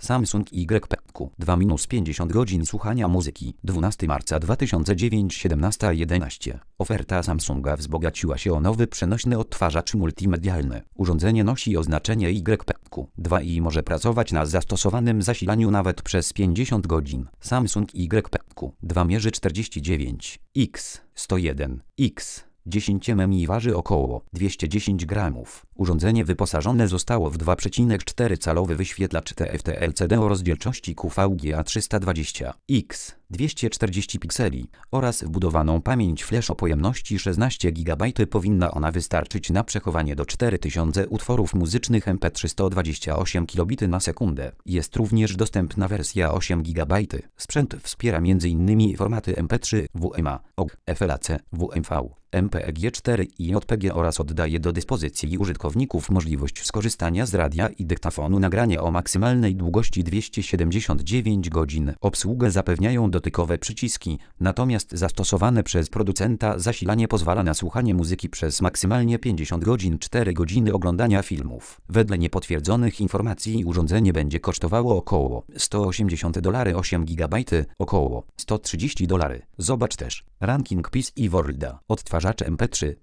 Samsung YPQ 2-50 godzin słuchania muzyki. 12 marca 2009 17:11. Oferta Samsunga wzbogaciła się o nowy przenośny odtwarzacz multimedialny. Urządzenie nosi oznaczenie YPQ 2 i może pracować na zastosowanym zasilaniu nawet przez 50 godzin. Samsung YPQ 2 mierzy 49 x 101 x 10 mm i waży około 210 gramów. Urządzenie wyposażone zostało w 2,4-calowy wyświetlacz TFT LCD o rozdzielczości QVGA 320 x 240 pikseli oraz wbudowaną pamięć flash o pojemności 16 GB. Powinna ona wystarczyć na przechowanie do 4000 utworów muzycznych MP3 128 kbit na sekundę. Jest również dostępna wersja 8 GB. Sprzęt wspiera m.in. formaty MP3, WMA, OGG, FLAC, WMV, MPEG-4 i JPG oraz oddaje do dyspozycji użytkowników możliwość skorzystania z radia i dyktafonu nagranie o maksymalnej długości 279 godzin. Obsługę zapewniają dotykowe przyciski, natomiast zastosowane przez producenta zasilanie pozwala na słuchanie muzyki przez maksymalnie 50 godzin. 4 godziny oglądania filmów. Wedle niepotwierdzonych informacji urządzenie będzie kosztowało około $180, 8 GB, około $130. Zobacz też ranking PiS i Worlda. Odtwarzacze MP3